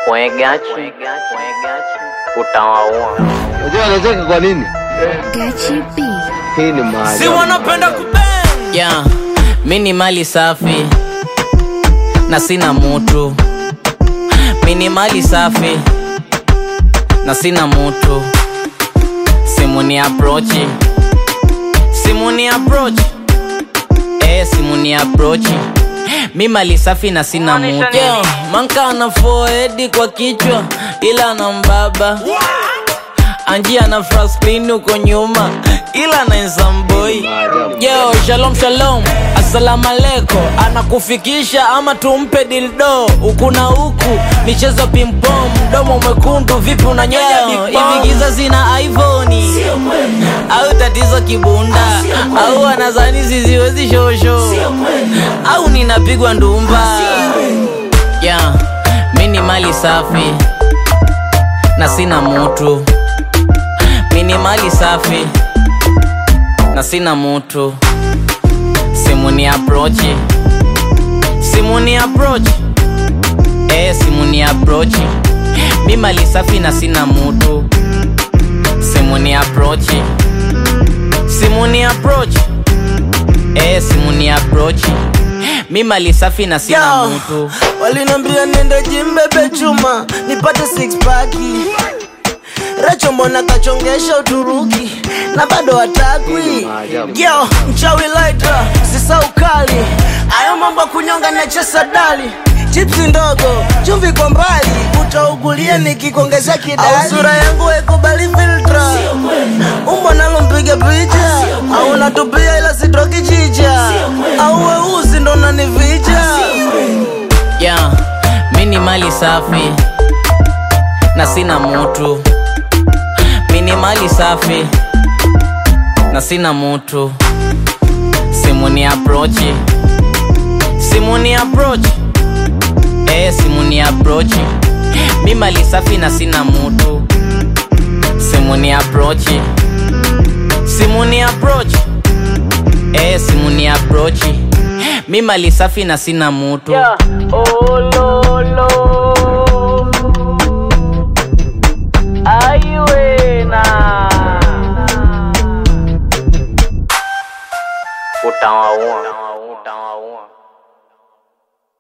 Gachi utawaua. Unajua anacheka kwa nini? Gachi B. Hii ni maajabu. Si wanapenda kubang. Yeah, mini mali safi na sina mutu. Mini mali safi na sina mutu. Simuni approach. Simuni approach. Simuni approach. Mi mali safi na sina mutu. Yo, manka ana forehead kwa kichwa ila na mbaba. Anji ana frasplini uko nyuma ila na insamboi. Yo, shalom shalom, assalamu alaikum. Anakufikisha ama tumpe dildo. Huku na huku, michezo ping-pong. Mdomo mwekundu, vipi unanyonya big bang. Hivi giza zina iPhone au tatizo kibunda. Au anazani ziziwezi shosho. Au ninapigwa ndumba. Yeah, mini mali safi na sina mutu. Mini mali safi na sina mutu. Simuni approach. Simuni approach. Simuni approach. Mi mali safi na sina mutu. Simuni approach. Simuni approach. Simuni approach. Mi mali safi na sina mutu. Walinambia nenda gym bebe chuma nipate six pack. Racho mbona kachongesha Uturuki na bado hatakwi. Yo, mchawi lighter, sisa ukali. Ayo mambo kunyonga na chesa dali. Chipsi ndogo, chumvi kwa mbali. Utaugulia nikikongeza kidali. Au sura yangu ekubali filtra. Umbo nalo mpige picha. Au natupia ila sitoki chicha. Au weusi ndo nanificha. Yeah, mini mali safi na sina mutu. Mini mali safi na sina mutu. Simuni approach. Simuni approach. Simuni approach. Mi mali safi na sina mutu. Simuni approach. Simuni approach. Simuni approach. Mi mali safi na sina mutu. Yeah. Oh lo lo